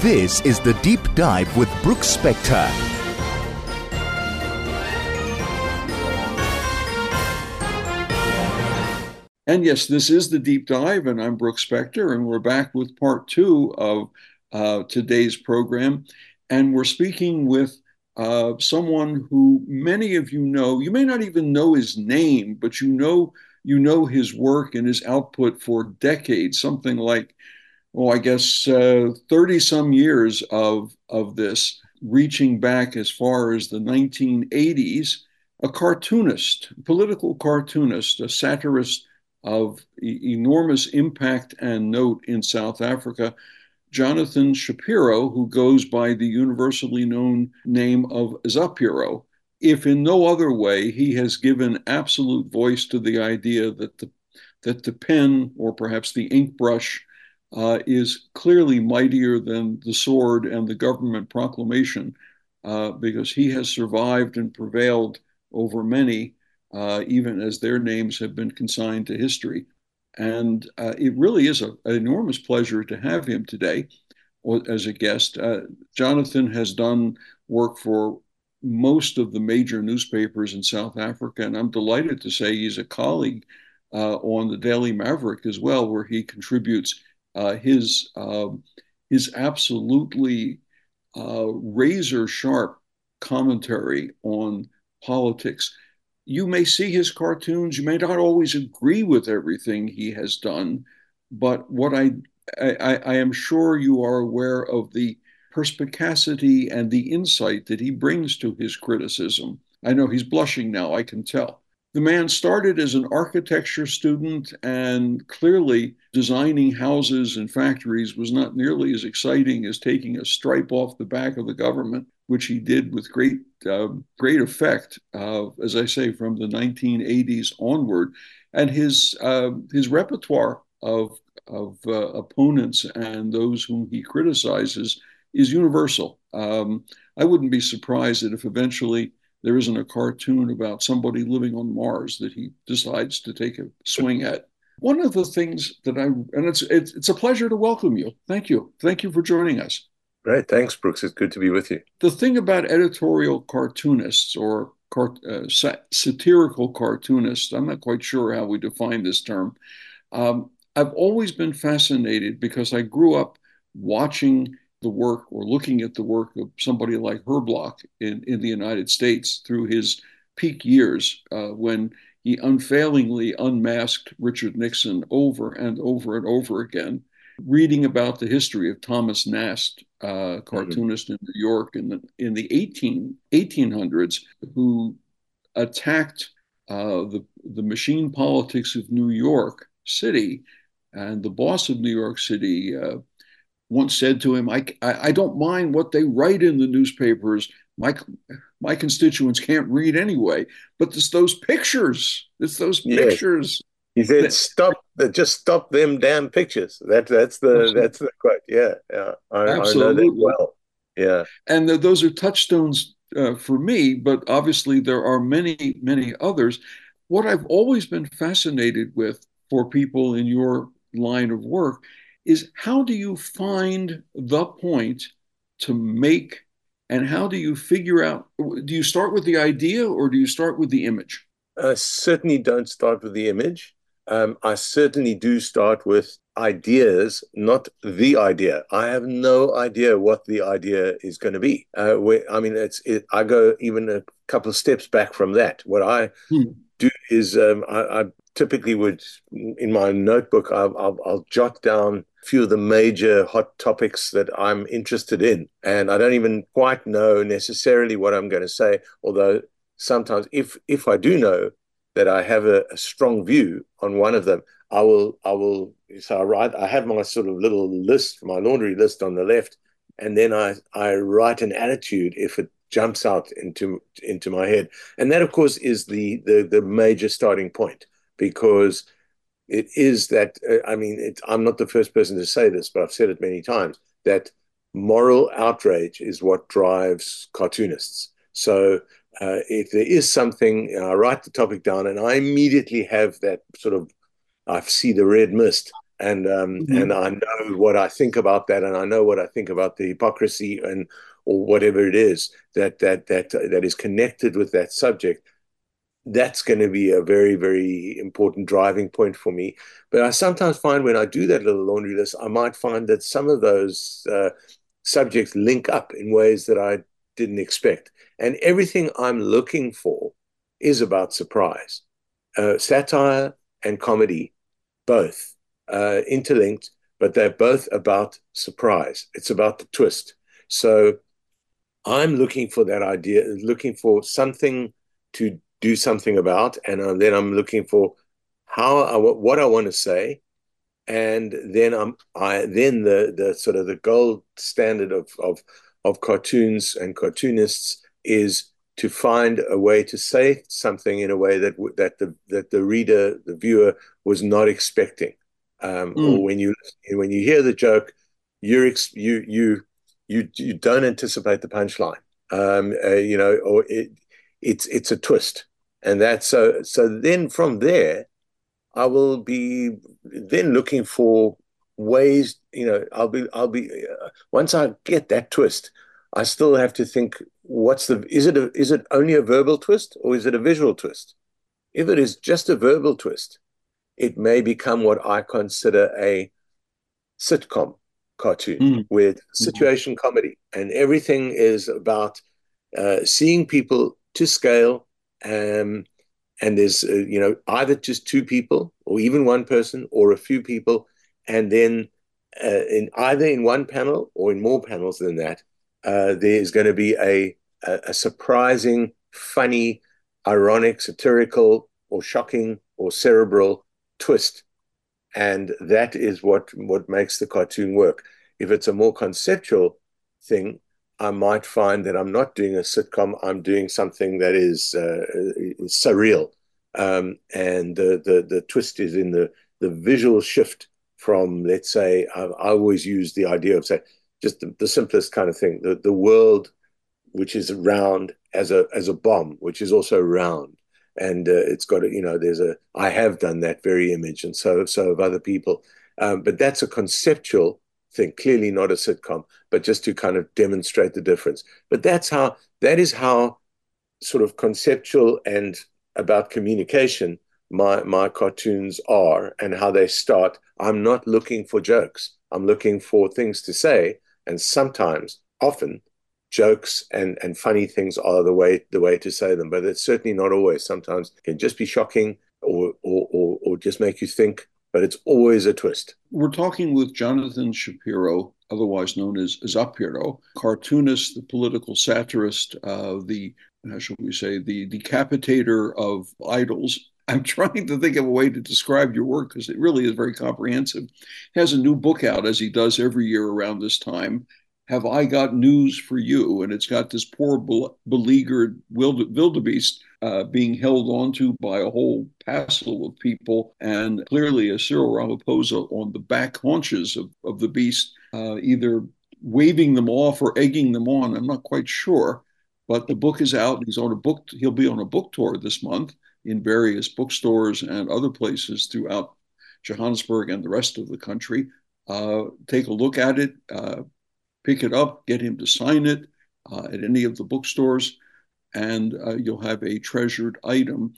This is The Deep Dive with Brooks Spector. And yes, this is The Deep Dive, and I'm Brooks Spector, and we're back with part two of today's program. And we're speaking with someone who many of you know. You may not even know his name, but you know his work and his output for decades, something like, well, I guess 30 some years of this, reaching back as far as the 1980s, a cartoonist, political cartoonist, a satirist of enormous impact and note in South Africa, Jonathan Shapiro, who goes by the universally known name of Zapiro. If in no other way, he has given absolute voice to the idea that the pen, or perhaps the ink brush, is clearly mightier than the sword and the government proclamation, because he has survived and prevailed over many, even as their names have been consigned to history. And it really is an enormous pleasure to have him today as a guest. Jonathan has done work for most of the major newspapers in South Africa, and I'm delighted to say he's a colleague on the Daily Maverick as well, where he contributes his absolutely razor sharp commentary on politics. You may see his cartoons, you may not always agree with everything he has done, but I am sure you are aware of the perspicacity and the insight that he brings to his criticism. I know he's blushing now, I can tell. The man started as an architecture student, and clearly designing houses and factories was not nearly as exciting as taking a stripe off the back of the government, which he did with great effect, as I say, from the 1980s onward. And his repertoire of opponents and those whom he criticizes is universal. I wouldn't be surprised that if eventually there isn't a cartoon about somebody living on Mars that he decides to take a swing at. One of the things that and it's a pleasure to welcome you. Thank you for joining us. Great, thanks, Brooks. It's good to be with you. The thing about editorial cartoonists or satirical cartoonists, I'm not quite sure how we define this term. I've always been fascinated because I grew up watching the work or looking at the work of somebody like Herblock in the United States through his peak years, when he unfailingly unmasked Richard Nixon over and over and over again, reading about the history of Thomas Nast, cartoonist in New York in the 1800s, who attacked the machine politics of New York City. And the boss of New York City once said to him, I don't mind what they write in the newspapers. My constituents can't read anyway, but it's those pictures. It's those pictures. He said, just stop them damn pictures. That's the quote. Yeah. I know that well. Yeah. And those are touchstones for me, but obviously there are many, many others. What I've always been fascinated with for people in your line of work is, how do you find the point to make, and how do you figure out, do you start with the idea or do you start with the image? I certainly don't start with the image. I certainly do start with ideas, not the idea. I have no idea what the idea is going to be. I go even a couple of steps back from that. What I do is I typically would, in my notebook, I'll jot down a few of the major hot topics that I'm interested in. And I don't even quite know necessarily what I'm going to say, although sometimes if I do know that I have a strong view on one of them, so I have my sort of little list, my laundry list on the left, and then I write an attitude if it jumps out into my head. And that, of course, is the major starting point, because it is that, I'm not the first person to say this, but I've said it many times, that moral outrage is what drives cartoonists. So if there is something, I write the topic down and I immediately have that sort of, I see the red mist and I know what I think about that, and I know what I think about the hypocrisy and or whatever it is that is connected with that subject. That's going to be a very, very important driving point for me. But I sometimes find when I do that little laundry list, I might find that some of those subjects link up in ways that I didn't expect. And everything I'm looking for is about surprise. Satire and comedy, both interlinked, but they're both about surprise. It's about the twist. So I'm looking for that idea, looking for something to do something about, and then I'm looking for what I want to say, and then then the sort of the gold standard of cartoons and cartoonists is to find a way to say something in a way that the reader, the viewer, was not expecting, or when you hear the joke, you don't anticipate the punchline, or it's a twist, and that's so. Then from there, I will be then looking for ways. I'll be once I get that twist, I still have to think, is it only a verbal twist or is it a visual twist? If it is just a verbal twist, it may become what I consider a sitcom cartoon with situation comedy, and everything is about seeing people to scale, and there's either just two people or even one person or a few people, and then in one panel or in more panels than that, there's going to be a surprising, funny, ironic, satirical, or shocking, or cerebral twist. And that is what makes the cartoon work. If it's a more conceptual thing, I might find that I'm not doing a sitcom. I'm doing something that is surreal, and the twist is in the visual shift from, let's say, I always use the idea of, say, just the simplest kind of thing, the world, which is round as a bomb, which is also round. And it's got I have done that very image, and so have other people. But that's a conceptual thing, clearly not a sitcom, but just to kind of demonstrate the difference. But that is how sort of conceptual and about communication my cartoons are, and how they start. I'm not looking for jokes. I'm looking for things to say, and sometimes, often, jokes and funny things are the way to say them, but it's certainly not always. Sometimes it can just be shocking or just make you think, but it's always a twist. We're talking with Jonathan Shapiro, otherwise known as Zapiro, cartoonist, the political satirist, how shall we say, the decapitator of idols. I'm trying to think of a way to describe your work because it really is very comprehensive. He has a new book out, as he does every year around this time, Have I Got News for You? And it's got this poor beleaguered wildebeest being held onto by a whole passel of people, and clearly a Cyril Ramaphosa on the back haunches of the beast, either waving them off or egging them on. I'm not quite sure, but the book is out. He'll be on a book tour this month in various bookstores and other places throughout Johannesburg and the rest of the country. Take a look at it. Pick it up, get him to sign it at any of the bookstores, and you'll have a treasured item.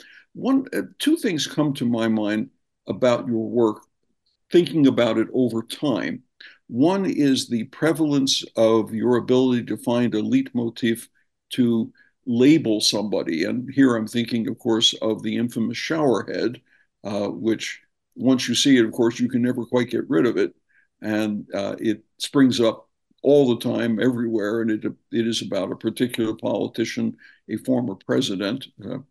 Two things come to my mind about your work, thinking about it over time. One is the prevalence of your ability to find a leitmotif to label somebody. And here I'm thinking, of course, of the infamous showerhead, which once you see it, of course, you can never quite get rid of it. And it springs up all the time, everywhere, and it is about a particular politician, a former president,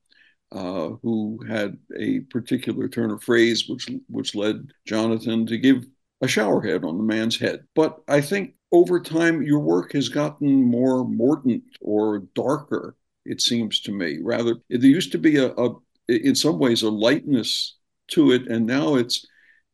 who had a particular turn of phrase, which led Jonathan to give a showerhead on the man's head. But I think over time, your work has gotten more mordant or darker, it seems to me. Rather, there used to be in some ways, a lightness to it, and now it's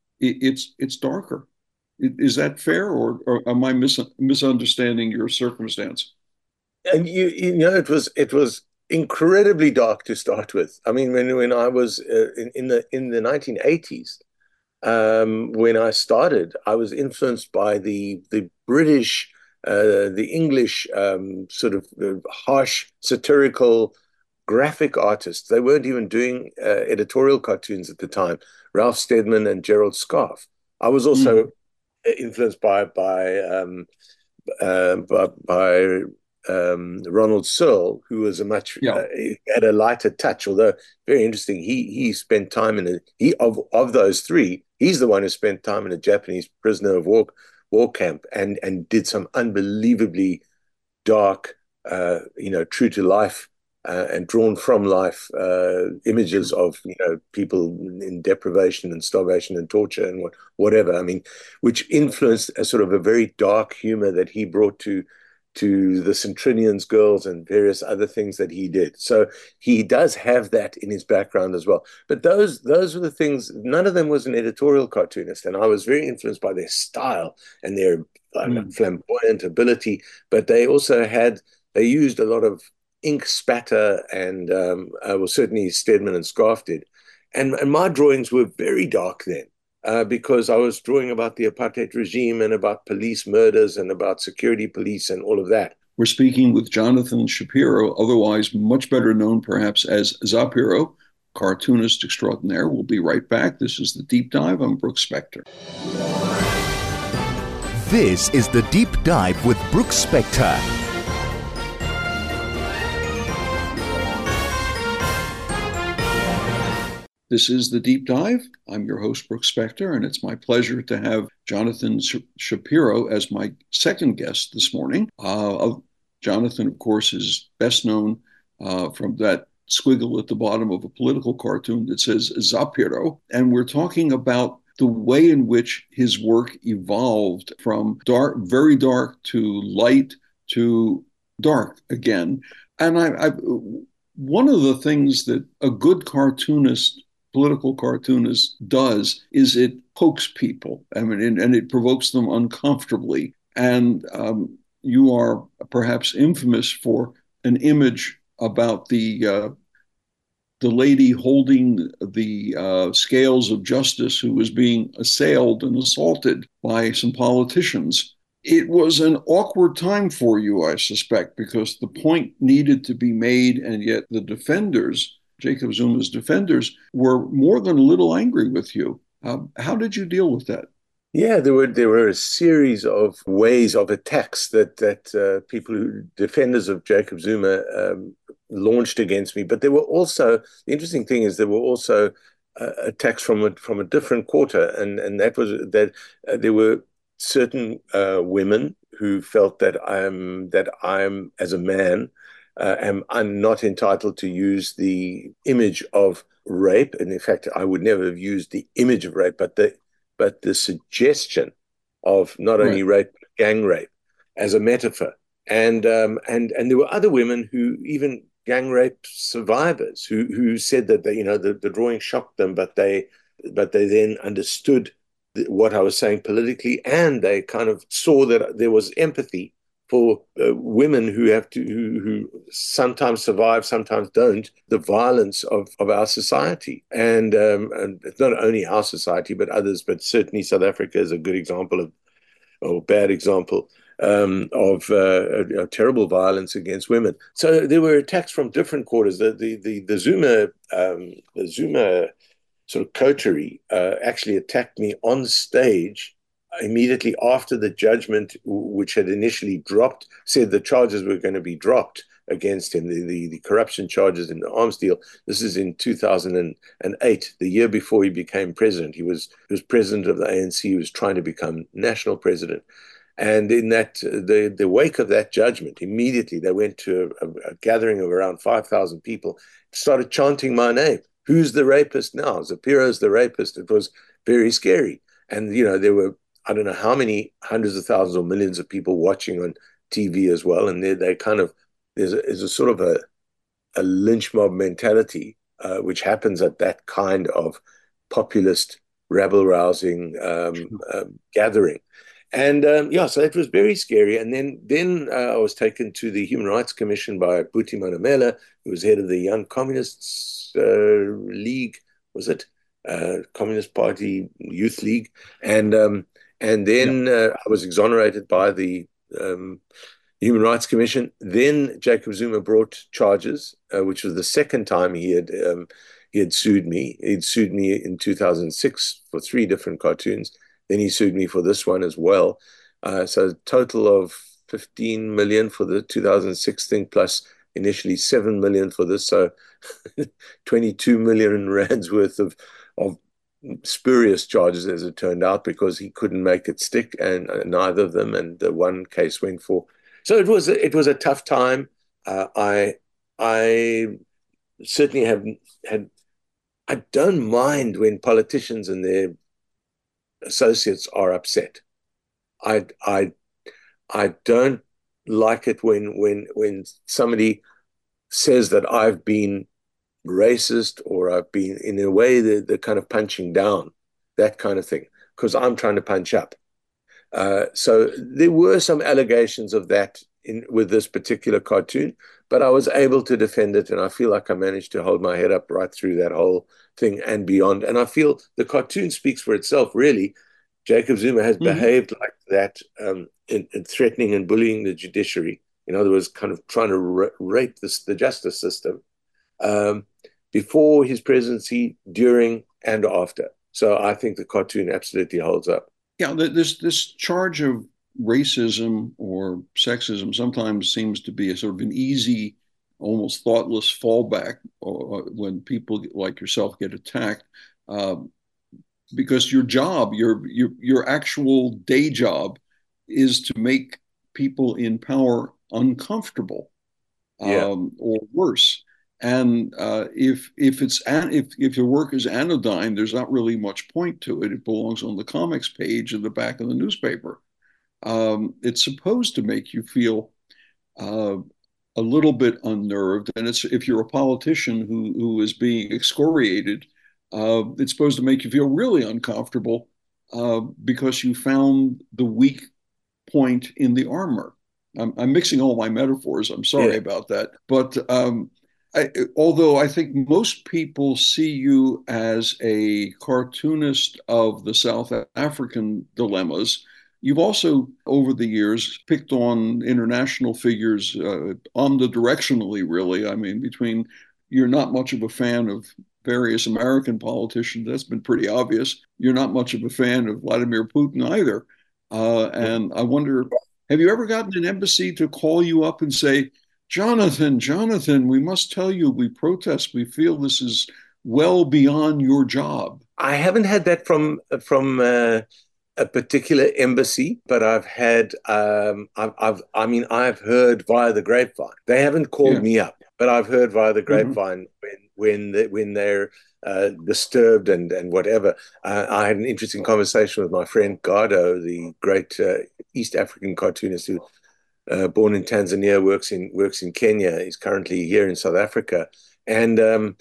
darker. Is that fair, or am I misunderstanding your circumstance? And it was incredibly dark to start with. I mean, when I was in the 1980s, when I started, I was influenced by the British, the English sort of harsh, satirical graphic artists. They weren't even doing editorial cartoons at the time. Ralph Steadman and Gerald Scarfe. I was also Mm. influenced by Ronald Searle, who was a much Yeah. had a lighter touch, although very interesting. He spent time in of those three, he's the one who spent time in a Japanese prisoner of war camp and did some unbelievably dark, true to life and drawn from life images of people in deprivation and starvation and torture and whatever. I mean, which influenced a sort of a very dark humor that he brought to the Centrinians girls and various other things that he did. So he does have that in his background as well. But those were the things. None of them was an editorial cartoonist, and I was very influenced by their style and their Mm. flamboyant ability. But they used a lot of ink spatter, and well, certainly Stedman and Scarfe did. And my drawings were very dark then because I was drawing about the apartheid regime and about police murders and about security police and all of that. We're speaking with Jonathan Shapiro, otherwise much better known perhaps as Zapiro, cartoonist extraordinaire. We'll be right back. This is The Deep Dive. I'm Brooks Spector. This is The Deep Dive with Brooks Spector. This is The Deep Dive. I'm your host, Brooks Spector, and it's my pleasure to have Jonathan Shapiro as my second guest this morning. Jonathan, of course, is best known from that squiggle at the bottom of a political cartoon that says Zapiro. And we're talking about the way in which his work evolved from dark, very dark, to light to dark again. And one of the things that a good cartoonist, political cartoonist, does is it pokes people. I mean, and it provokes them uncomfortably. And you are perhaps infamous for an image about the lady holding the scales of justice who was being assailed and assaulted by some politicians. It was an awkward time for you, I suspect, because the point needed to be made, and yet the defenders, Jacob Zuma's defenders, were more than a little angry with you. How did you deal with that? Yeah, there were a series of ways of attacks that defenders of Jacob Zuma launched against me. But there were also, the interesting thing is there were also attacks from a different quarter, and that was that there were certain women who felt that I'm as a man I'm not entitled to use the image of rape, and in fact, I would never have used the image of rape, but the suggestion of not only Right. rape but gang rape as a metaphor. And there were other women who, even gang rape survivors, who said that the drawing shocked them, but they then understood what I was saying politically, and they kind of saw that there was empathy for women who sometimes survive, sometimes don't, the violence of our society. And it's not only our society, but others, but certainly South Africa is a good example or bad example of terrible violence against women. So there were attacks from different quarters. The Zuma sort of coterie actually attacked me on stage immediately after the judgment, which had initially said the charges were going to be dropped against him, the corruption charges in the arms deal. This is in 2008, the year before he became president. He was president of the ANC. He was trying to become national president. And in the wake of that judgment, immediately they went to a gathering of around 5,000 people, started chanting my name. Who's the rapist now? Zapiro's the rapist. It was very scary. And, there were, I don't know how many hundreds of thousands or millions of people watching on TV as well. And they kind of, there's a sort of a lynch mob mentality, which happens at that kind of populist, rabble-rousing gathering. And so it was very scary. And then I was taken to the Human Rights Commission by Buti Manamela, who was head of the Young Communists League, was it? Communist Party Youth League, and then I was exonerated by the Human Rights Commission. Then Jacob Zuma brought charges, which was the second time he had sued me. He'd sued me in 2006 for 3 different cartoons. Then he sued me for this one as well. So a total of 15 million for the 2006 thing, plus initially 7 million for this. So 22 million rands worth of spurious charges, as it turned out, because he couldn't make it stick, and neither of them. And the one case went for. So it was a tough time. I certainly have had. I don't mind when politicians and their associates are upset. I don't like it when somebody says that I've been racist or I've been, in a way, the kind of punching down, that kind of thing, because I'm trying to punch up. So there were some allegations of that with this particular cartoon, but I was able to defend it, and I feel like I managed to hold my head up right through that whole thing and beyond. And I feel the cartoon speaks for itself, really. Jacob Zuma has behaved like that, in threatening and bullying the judiciary. In other words, kind of trying to rape the justice system, before his presidency, during, and after. So I think the cartoon absolutely holds up. Yeah, this charge of racism or sexism sometimes seems to be a sort of an easy, almost thoughtless fallback when people like yourself get attacked, because your job, your actual day job, is to make people in power uncomfortable, or worse. And if your work is anodyne, there's not really much point to it. It belongs on the comics page in the back of the newspaper. It's supposed to make you feel a little bit unnerved, and if you're a politician who is being excoriated, it's supposed to make you feel really uncomfortable, because you found the weak point in the armor. I'm mixing all my metaphors. I'm sorry about that, but although I think most people see you as a cartoonist of the South African dilemmas, you've also, over the years, picked on international figures, omnidirectionally, really. I mean, you're not much of a fan of various American politicians. That's been pretty obvious. You're not much of a fan of Vladimir Putin either. And I wonder, have you ever gotten an embassy to call you up and say, Jonathan, we must tell you, we protest. We feel this is well beyond your job. I haven't had that from a particular embassy, but I've had, I've heard via the grapevine. They haven't called me up, but I've heard via the grapevine when they're disturbed and whatever. I had an interesting conversation with my friend Gado, the great East African cartoonist who, born in Tanzania, works in Kenya. He's currently here in South Africa, and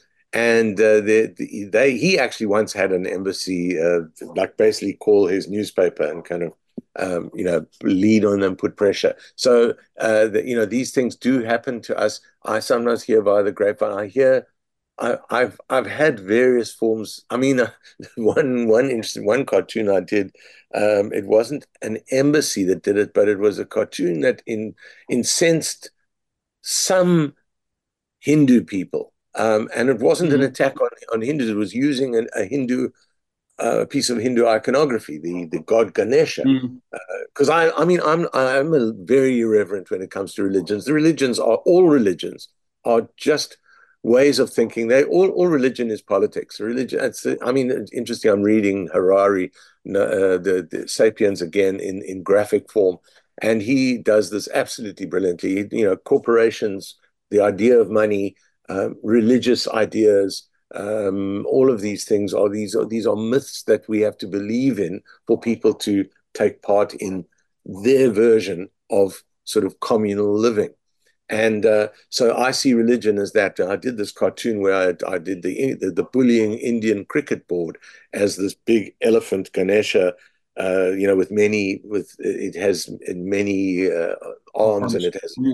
he actually once had an embassy, like basically call his newspaper and kind of lead on them, put pressure. So these things do happen to us. I sometimes hear via the grapevine. I've had various forms. I mean, one cartoon I did. It wasn't an embassy that did it, but it was a cartoon that incensed some Hindu people, and it wasn't an attack on Hindus. It was using a Hindu piece of Hindu iconography, the god Ganesha. Because I'm very irreverent when it comes to religions. All religions are just ways of thinking. All religion is politics. It's interesting. I'm reading Harari, the Sapiens again in graphic form, and he does this absolutely brilliantly. Corporations, the idea of money, religious ideas, all of these things are myths that we have to believe in for people to take part in their version of sort of communal living. And so I see religion as that. I did this cartoon where I did the bullying Indian cricket board as this big elephant Ganesha, it has many arms, and it has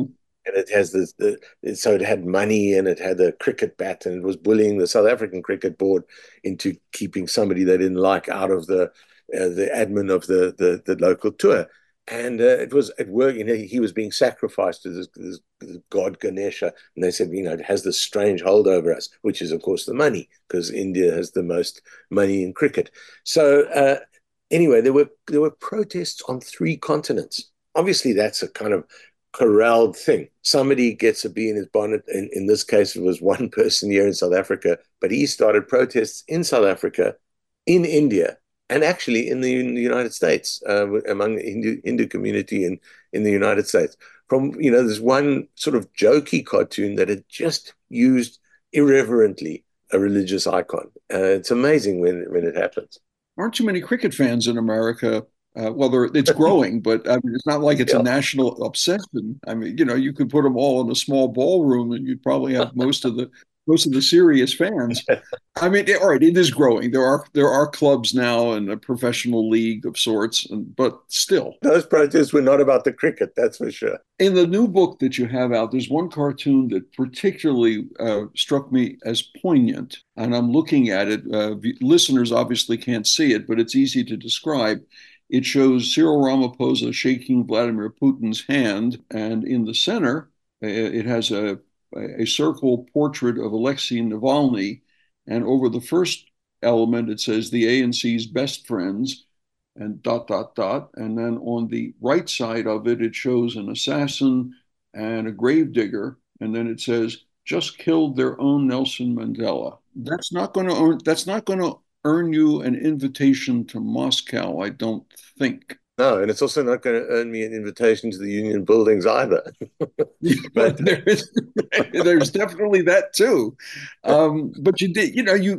and it has so it had money and it had a cricket bat and it was bullying the South African cricket board into keeping somebody they didn't like out of the admin of the local tour. And it worked. He was being sacrificed to this god Ganesha, and they said, it has this strange hold over us, which is of course the money, because India has the most money in cricket. So anyway, there were protests on 3 continents. Obviously, that's a kind of corralled thing. Somebody gets a bee in his bonnet. In this case, it was one person here in South Africa, but he started protests in South Africa, in India, and actually in the United States, among the Hindu community in the United States. From, there's one sort of jokey cartoon that had just used irreverently a religious icon. It's amazing when it happens. Aren't too many cricket fans in America. Well, it's growing, but I mean, it's not like it's a national obsession. I mean, you could put them all in a small ballroom, and you'd probably have most of the serious fans. I mean, all right, it is growing. There are clubs now and a professional league of sorts, but still, those protests were not about the cricket, that's for sure. In the new book that you have out, there's one cartoon that particularly struck me as poignant, and I'm looking at it. Listeners obviously can't see it, but it's easy to describe. It shows Cyril Ramaphosa shaking Vladimir Putin's hand, and in the center, it has a circle portrait of Alexei Navalny, and over the first element, it says the ANC's best friends, and ... And then on the right side of it, it shows an assassin and a gravedigger, and then it says, just killed their own Nelson Mandela. That's not going to earn you an invitation to Moscow, I don't think. No, and it's also not going to earn me an invitation to the union buildings either. But there's definitely that too. But you did,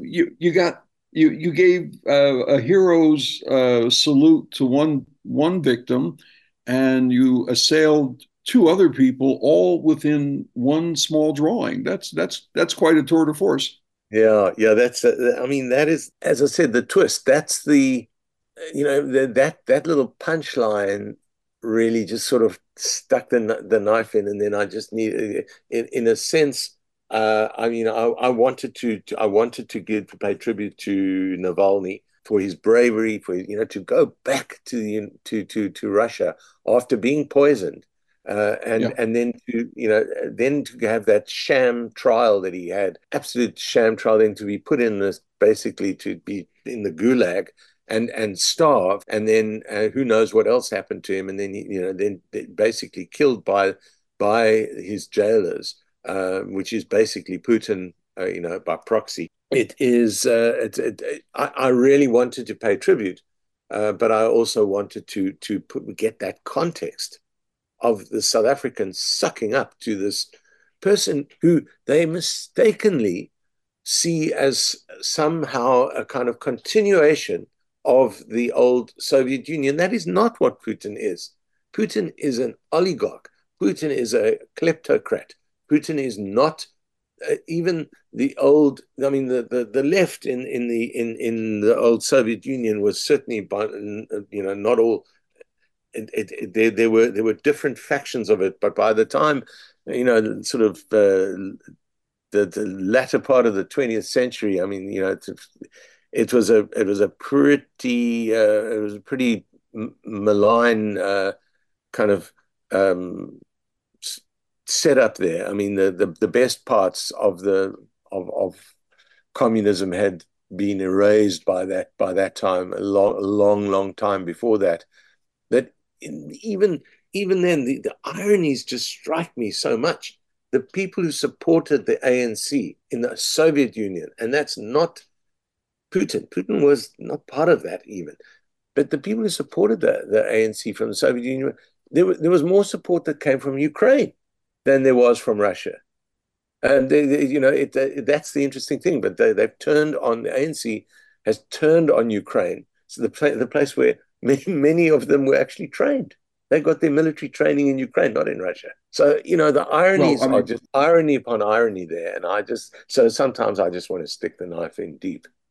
you gave a hero's salute to one victim, and you assailed 2 other people, all within one small drawing. That's quite a tour de force. Yeah. That is, as I said, the twist. That's that little punchline really just sort of stuck the knife in, and then I just need, in a sense, I wanted to pay tribute to Navalny for his bravery, for to go back to Russia after being poisoned. And then to have that sham trial that he had, absolute sham trial, then to be put in this, basically to be in the gulag and starve, and then who knows what else happened to him, and then then basically killed by his jailers, which is basically Putin, by proxy. It is. I really wanted to pay tribute, but I also wanted to get that context of the South Africans sucking up to this person who they mistakenly see as somehow a kind of continuation of the old Soviet Union. That is not what Putin is. Putin is an oligarch. Putin is a kleptocrat. Putin is not even the old. I mean, the left in the old Soviet Union was certainly, not all. There were different factions of it, but by the time, sort of the latter part of the 20th century, I mean, it was a pretty malign kind of set up there. I mean, the best parts of communism had been erased by that time, a long time before that. That even then, the ironies just strike me so much. The people who supported the ANC in the Soviet Union, and that's not Putin. Putin was not part of that even. But the people who supported the ANC from the Soviet Union, there was more support that came from Ukraine than there was from Russia. And that's the interesting thing. But they've turned on, the ANC has turned on Ukraine. So the place where many of them were actually trained. They got their military training in Ukraine, not in Russia. So, the ironies are just irony upon irony there. And so sometimes I just want to stick the knife in deep.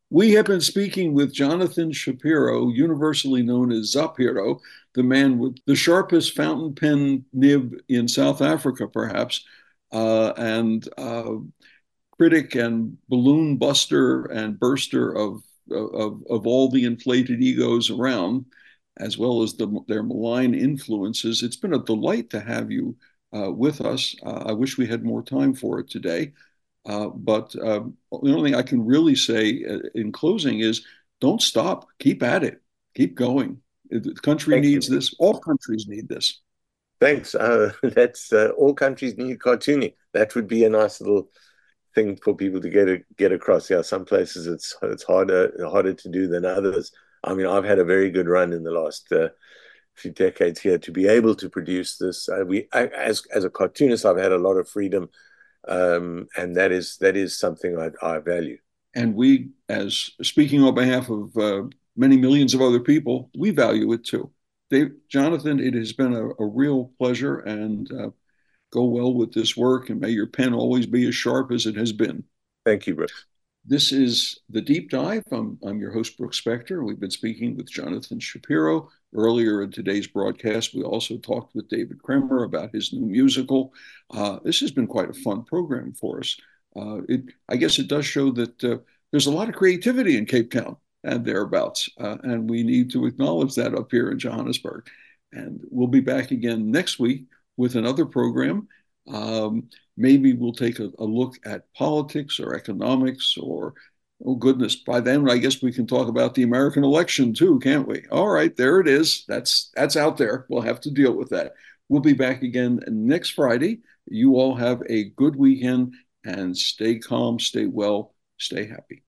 We have been speaking with Jonathan Shapiro, universally known as Zapiro, the man with the sharpest fountain pen nib in South Africa, perhaps, and critic and balloon buster and burster of all the inflated egos around, as well as their malign influences. It's been a delight to have you with us. I wish we had more time for it today. But the only thing I can really say in closing is don't stop. Keep at it. Keep going. The country Thank needs you. this. All countries need this. Thanks. That's all countries need cartooning. That would be a nice little thing for people to get across. Yeah, some places it's harder to do than others. I mean, I've had a very good run in the last few decades here to be able to produce this. As a cartoonist, I've had a lot of freedom, and that is something I value. And we, as speaking on behalf of many millions of other people, we value it too. Jonathan, it has been a real pleasure, and go well with this work, and may your pen always be as sharp as it has been. Thank you, Brooks. This is The Deep Dive. I'm your host, Brooks Spector. We've been speaking with Jonathan Shapiro. Earlier in today's broadcast, we also talked with David Kremer about his new musical. This has been quite a fun program for us. I guess it does show that there's a lot of creativity in Cape Town and thereabouts, and we need to acknowledge that up here in Johannesburg. And we'll be back again next week with another program. Maybe we'll take a look at politics or economics or, oh goodness, by then I guess we can talk about the American election too, can't we? All right, there it is. That's out there. We'll have to deal with that. We'll be back again next Friday. You all have a good weekend and stay calm, stay well, stay happy.